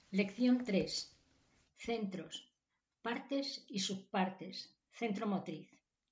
Lección 3. Centros, partes y subpartes, centro motriz.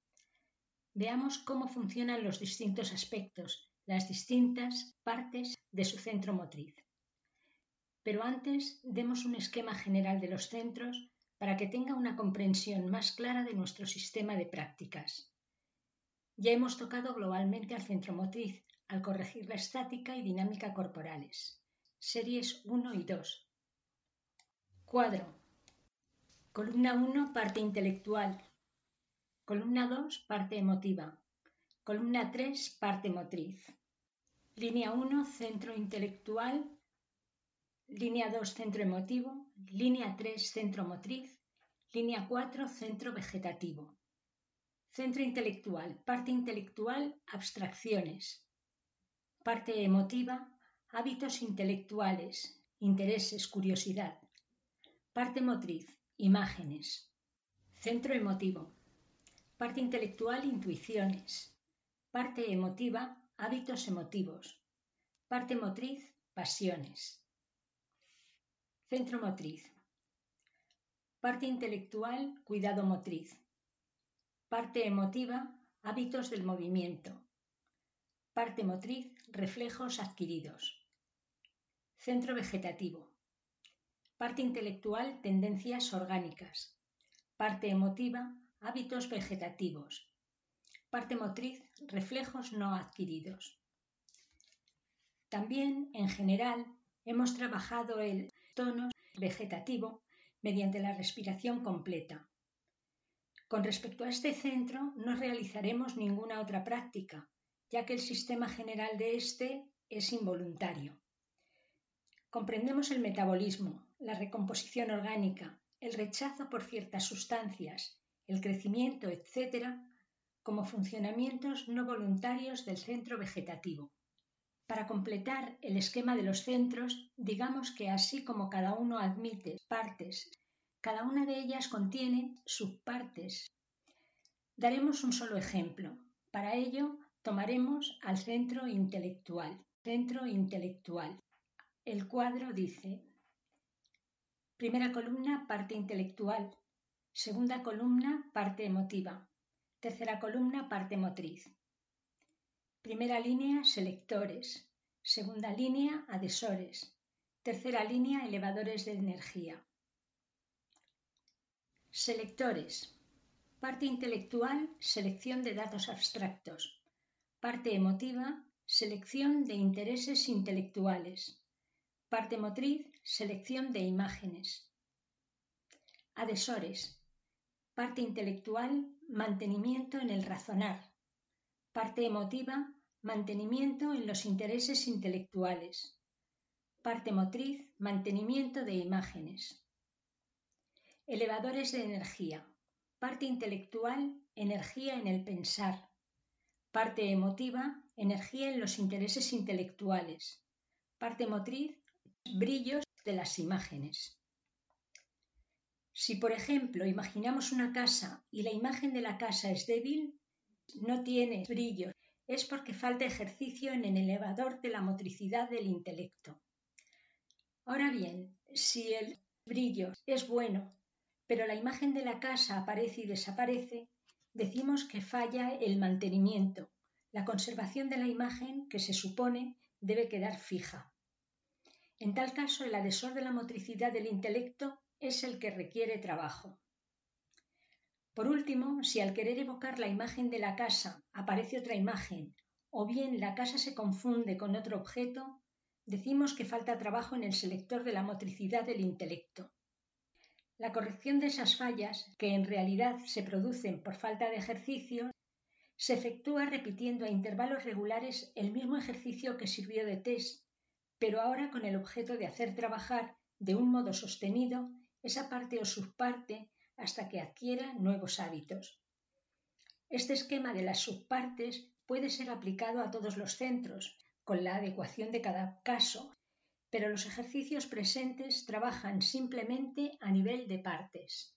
Veamos cómo funcionan los distintos aspectos, las distintas partes de su centro motriz. Pero antes, demos un esquema general de los centros para que tenga una comprensión más clara de nuestro sistema de prácticas. Ya hemos tocado globalmente al centro motriz, al corregir la estática y dinámica corporales. Series 1 y 2. Cuadro. Columna 1, parte intelectual. Columna 2, parte emotiva. Columna 3, parte motriz. Línea 1, centro intelectual. Línea 2, centro emotivo. Línea 3, centro motriz. Línea 4, centro vegetativo. Centro intelectual, parte intelectual, abstracciones. Parte emotiva, hábitos intelectuales, intereses, curiosidad. Parte motriz, imágenes. Centro emotivo. Parte intelectual, intuiciones. Parte emotiva, hábitos emotivos. Parte motriz, pasiones. Centro motriz. Parte intelectual, cuidado motriz. Parte emotiva, hábitos del movimiento. Parte motriz, reflejos adquiridos. Centro vegetativo. Parte intelectual, tendencias orgánicas. Parte emotiva, hábitos vegetativos. Parte motriz, reflejos no adquiridos. También, en general, hemos trabajado el tono vegetativo mediante la respiración completa. Con respecto a este centro, no realizaremos ninguna otra práctica, ya que el sistema general de este es involuntario. Comprendemos el metabolismo, la recomposición orgánica, el rechazo por ciertas sustancias, el crecimiento, etc., como funcionamientos no voluntarios del centro vegetativo. Para completar el esquema de los centros, digamos que así como cada uno admite partes, cada una de ellas contiene subpartes. Daremos un solo ejemplo. Para ello, tomaremos al centro intelectual. Centro intelectual. El cuadro dice: primera columna, parte intelectual. Segunda columna, parte emotiva. Tercera columna, parte motriz. Primera línea, selectores. Segunda línea, adhesores. Tercera línea, elevadores de energía. Selectores. Parte intelectual, selección de datos abstractos. Parte emotiva, selección de intereses intelectuales. Parte motriz, selección de imágenes. Adhesores. Parte intelectual, mantenimiento en el razonar. Parte emotiva, mantenimiento en los intereses intelectuales. Parte motriz, mantenimiento de imágenes. Elevadores de energía. Parte intelectual, energía en el pensar. Parte emotiva, energía en los intereses intelectuales. Parte motriz, brillos de las imágenes. Si, por ejemplo, imaginamos una casa y la imagen de la casa es débil, no tiene brillo, es porque falta ejercicio en el elevador de la motricidad del intelecto. Ahora bien, si el brillo es bueno, pero la imagen de la casa aparece y desaparece, decimos que falla el mantenimiento, la conservación de la imagen que se supone debe quedar fija. En tal caso, el adhesor de la motricidad del intelecto es el que requiere trabajo. Por último, si al querer evocar la imagen de la casa aparece otra imagen, o bien la casa se confunde con otro objeto, decimos que falta trabajo en el selector de la motricidad del intelecto. La corrección de esas fallas, que en realidad se producen por falta de ejercicio, se efectúa repitiendo a intervalos regulares el mismo ejercicio que sirvió de test, pero ahora con el objeto de hacer trabajar de un modo sostenido esa parte o subparte hasta que adquiera nuevos hábitos. Este esquema de las subpartes puede ser aplicado a todos los centros, con la adecuación de cada caso, pero los ejercicios presentes trabajan simplemente a nivel de partes.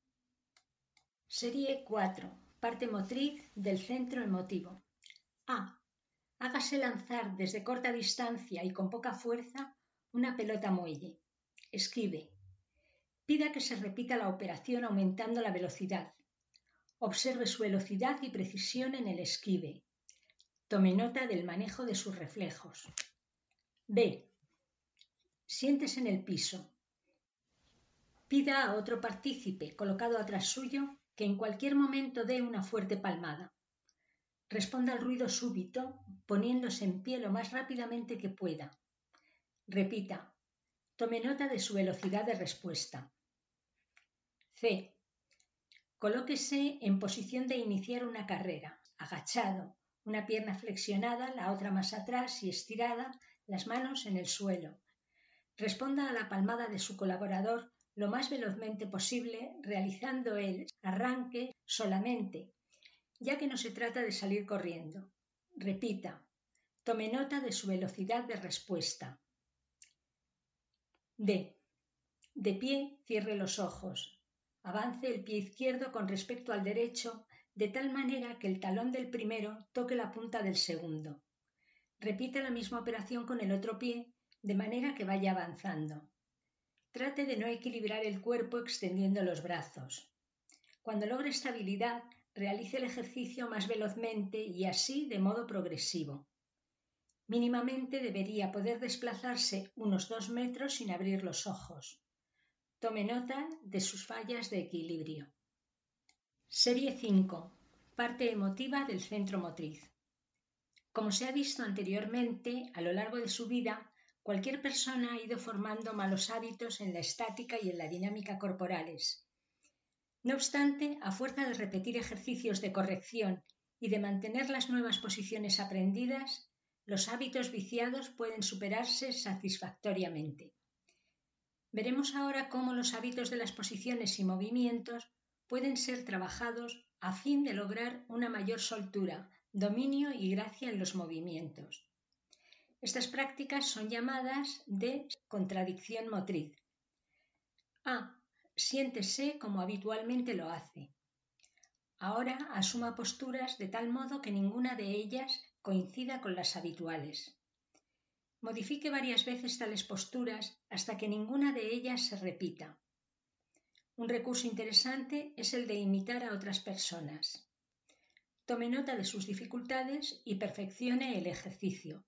Serie 4. Parte motriz del centro emotivo. A. Hágase lanzar desde corta distancia y con poca fuerza una pelota muelle. esquive. Pida que se repita la operación aumentando la velocidad. Observe su velocidad y precisión en el esquive. Tome nota del manejo de sus reflejos. B. Siéntese en el piso. Pida a otro partícipe colocado atrás suyo que en cualquier momento dé una fuerte palmada. Responda al ruido súbito poniéndose en pie lo más rápidamente que pueda. Repita. Tome nota de su velocidad de respuesta. C. Colóquese en posición de iniciar una carrera, agachado, una pierna flexionada, la otra más atrás y estirada, las manos en el suelo. Responda a la palmada de su colaborador lo más velozmente posible, realizando el arranque solamente, ya que no se trata de salir corriendo. Repita. Tome nota de su velocidad de respuesta. D. De pie, cierre los ojos. Avance el pie izquierdo con respecto al derecho, de tal manera que el talón del primero toque la punta del segundo. Repita la misma operación con el otro pie, de manera que vaya avanzando. Trate de no equilibrar el cuerpo extendiendo los brazos. Cuando logre estabilidad, realice el ejercicio más velozmente y así de modo progresivo. Mínimamente debería poder desplazarse unos 2 metros sin abrir los ojos. Tome nota de sus fallas de equilibrio. Serie 5. Parte emotiva del centro motriz. Como se ha visto anteriormente, a lo largo de su vida, cualquier persona ha ido formando malos hábitos en la estática y en la dinámica corporales. No obstante, a fuerza de repetir ejercicios de corrección y de mantener las nuevas posiciones aprendidas, los hábitos viciados pueden superarse satisfactoriamente. Veremos ahora cómo los hábitos de las posiciones y movimientos pueden ser trabajados a fin de lograr una mayor soltura, dominio y gracia en los movimientos. Estas prácticas son llamadas de contradicción motriz. A. Siéntese como habitualmente lo hace. Ahora asuma posturas de tal modo que ninguna de ellas coincida con las habituales. Modifique varias veces tales posturas hasta que ninguna de ellas se repita. Un recurso interesante es el de imitar a otras personas. Tome nota de sus dificultades y perfeccione el ejercicio.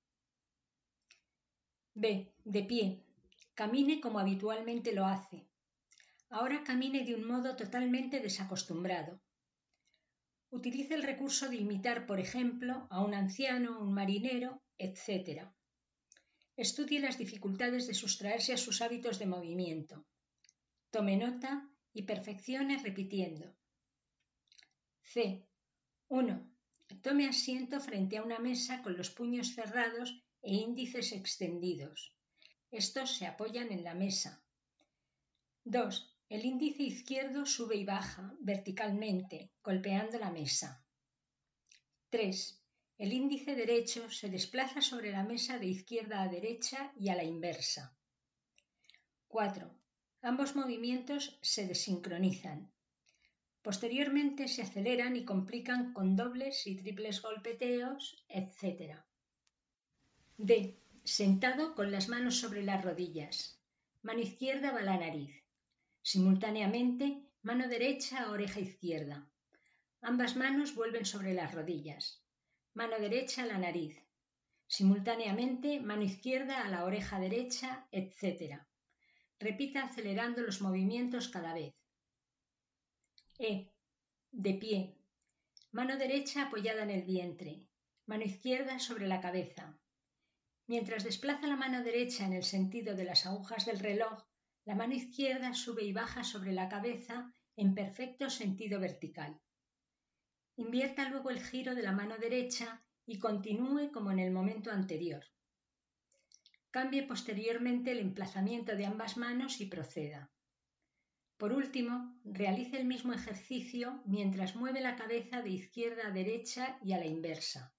B. De pie. Camine como habitualmente lo hace. Ahora camine de un modo totalmente desacostumbrado. Utilice el recurso de imitar, por ejemplo, a un anciano, un marinero, etc. Estudie las dificultades de sustraerse a sus hábitos de movimiento. Tome nota y perfeccione repitiendo. C. 1. Tome asiento frente a una mesa con los puños cerrados e índices extendidos. Estos se apoyan en la mesa. 2. El índice izquierdo sube y baja verticalmente, golpeando la mesa. 3. El índice derecho se desplaza sobre la mesa de izquierda a derecha y a la inversa. 4. Ambos movimientos se desincronizan. Posteriormente se aceleran y complican con dobles y triples golpeteos, etc. D. Sentado con las manos sobre las rodillas. Mano izquierda va a la nariz. Simultáneamente, mano derecha a oreja izquierda. Ambas manos vuelven sobre las rodillas. Mano derecha a la nariz. Simultáneamente, mano izquierda a la oreja derecha, etc. Repita acelerando los movimientos cada vez. E. De pie. Mano derecha apoyada en el vientre. Mano izquierda sobre la cabeza. Mientras desplaza la mano derecha en el sentido de las agujas del reloj, la mano izquierda sube y baja sobre la cabeza en perfecto sentido vertical. Invierta luego el giro de la mano derecha y continúe como en el momento anterior. Cambie posteriormente el emplazamiento de ambas manos y proceda. Por último, realice el mismo ejercicio mientras mueve la cabeza de izquierda a derecha y a la inversa.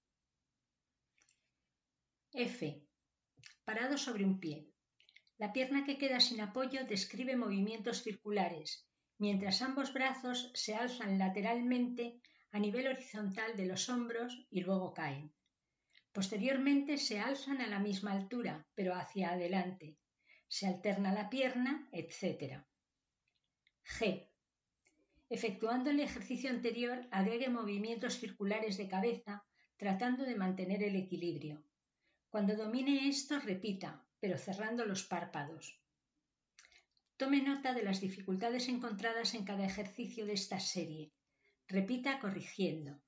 F. Parado sobre un pie. La pierna que queda sin apoyo describe movimientos circulares, mientras ambos brazos se alzan lateralmente a nivel horizontal de los hombros y luego caen. Posteriormente se alzan a la misma altura, pero hacia adelante. se alterna la pierna, etc. G. Efectuando el ejercicio anterior, agregue movimientos circulares de cabeza, tratando de mantener el equilibrio. Cuando domine esto, repita, pero cerrando los párpados. Tome nota de las dificultades encontradas en cada ejercicio de esta serie. Repita corrigiendo.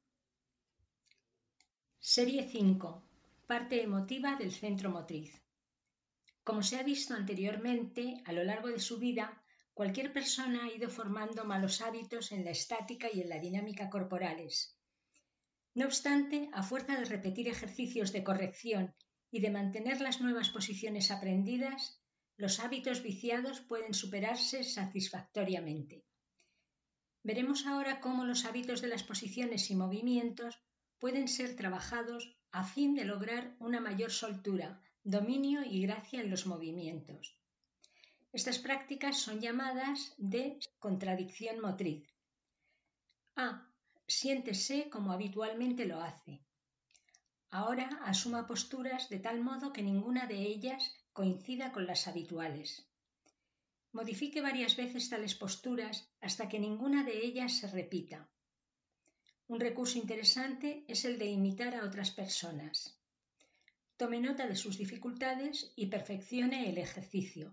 Serie 5. Parte emotiva del centro motriz. Como se ha visto anteriormente, a lo largo de su vida, cualquier persona ha ido formando malos hábitos en la estática y en la dinámica corporales. No obstante, a fuerza de repetir ejercicios de corrección y de mantener las nuevas posiciones aprendidas, los hábitos viciados pueden superarse satisfactoriamente. Veremos ahora cómo los hábitos de las posiciones y movimientos pueden ser trabajados a fin de lograr una mayor soltura, dominio y gracia en los movimientos. Estas prácticas son llamadas de contradicción motriz. A. Siéntese como habitualmente lo hace. Ahora asuma posturas de tal modo que ninguna de ellas coincida con las habituales. Modifique varias veces tales posturas hasta que ninguna de ellas se repita. Un recurso interesante es el de imitar a otras personas. Tome nota de sus dificultades y perfeccione el ejercicio.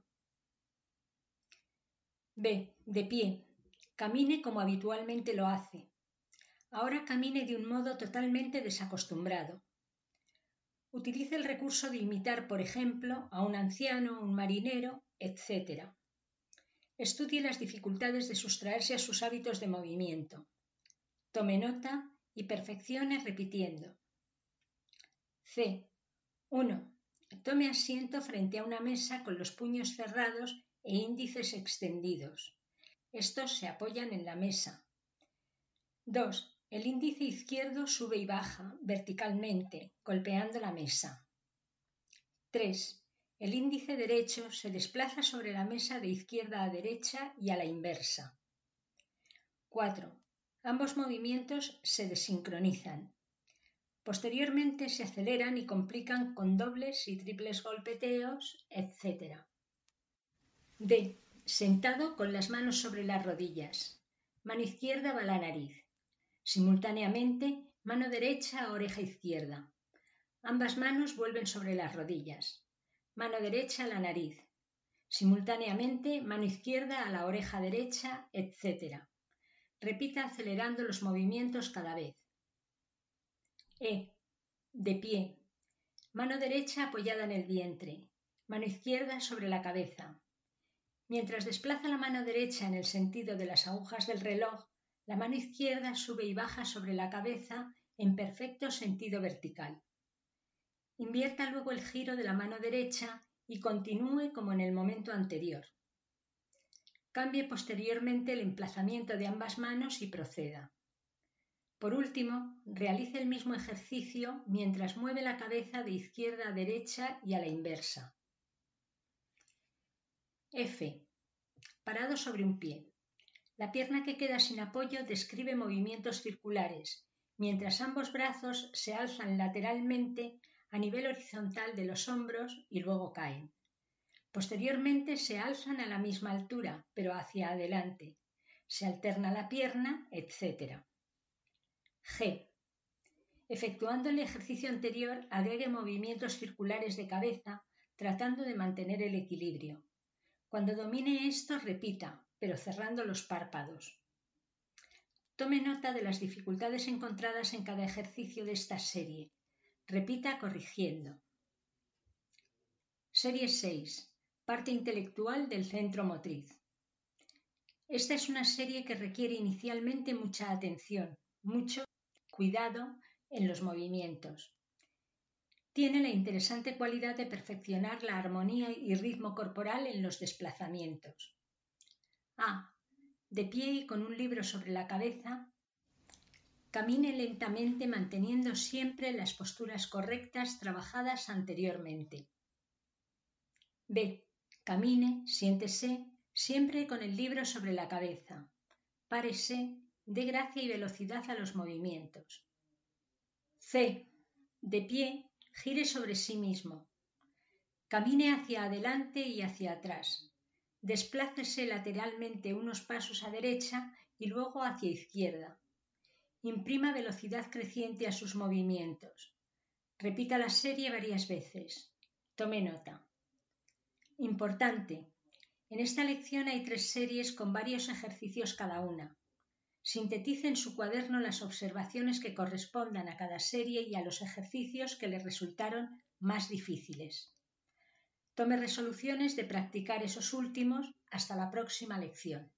B. De pie. Camine como habitualmente lo hace. Ahora camine de un modo totalmente desacostumbrado. Utilice el recurso de imitar, por ejemplo, a un anciano, un marinero, etc. Estudie las dificultades de sustraerse a sus hábitos de movimiento. Tome nota y perfeccione repitiendo. C. 1. Tome asiento frente a una mesa con los puños cerrados e índices extendidos. Estos se apoyan en la mesa. 2. El índice izquierdo sube y baja verticalmente, golpeando la mesa. 3. El índice derecho se desplaza sobre la mesa de izquierda a derecha y a la inversa. 4. Ambos movimientos se desincronizan. Posteriormente se aceleran y complican con dobles y triples golpeteos, etc. D. Sentado con las manos sobre las rodillas. Mano izquierda va a la nariz. Simultáneamente, mano derecha a oreja izquierda. Ambas manos vuelven sobre las rodillas. Mano derecha a la nariz. Simultáneamente, mano izquierda a la oreja derecha, etc. Repita acelerando los movimientos cada vez. E. De pie. Mano derecha apoyada en el vientre. Mano izquierda sobre la cabeza. Mientras desplaza la mano derecha en el sentido de las agujas del reloj, la mano izquierda sube y baja sobre la cabeza en perfecto sentido vertical. Invierta luego el giro de la mano derecha y continúe como en el momento anterior. Cambie posteriormente el emplazamiento de ambas manos y proceda. Por último, realice el mismo ejercicio mientras mueve la cabeza de izquierda a derecha y a la inversa. F. Parado sobre un pie. La pierna que queda sin apoyo describe movimientos circulares, mientras ambos brazos se alzan lateralmente a nivel horizontal de los hombros y luego caen. Posteriormente se alzan a la misma altura, pero hacia adelante. Se alterna la pierna, etc. G. Efectuando el ejercicio anterior, agregue movimientos circulares de cabeza, tratando de mantener el equilibrio. Cuando domine esto, repita, pero cerrando los párpados. Tome nota de las dificultades encontradas en cada ejercicio de esta serie. Repita corrigiendo. Serie 6. Parte intelectual del centro motriz. Esta es una serie que requiere inicialmente mucha atención, mucho cuidado en los movimientos. Tiene la interesante cualidad de perfeccionar la armonía y ritmo corporal en los desplazamientos. A. De pie y con un libro sobre la cabeza, camine lentamente manteniendo siempre las posturas correctas trabajadas anteriormente. B. Camine, siéntese, siempre con el libro sobre la cabeza. Párese, dé gracia y velocidad a los movimientos. C. De pie, gire sobre sí mismo. Camine hacia adelante y hacia atrás. Desplácese lateralmente unos pasos a derecha y luego hacia izquierda. Imprima velocidad creciente a sus movimientos. Repita la serie varias veces. Tome nota. Importante. En esta lección hay 3 series con varios ejercicios cada una. Sintetice en su cuaderno las observaciones que correspondan a cada serie y a los ejercicios que le resultaron más difíciles. Tome resoluciones de practicar esos últimos hasta la próxima lección.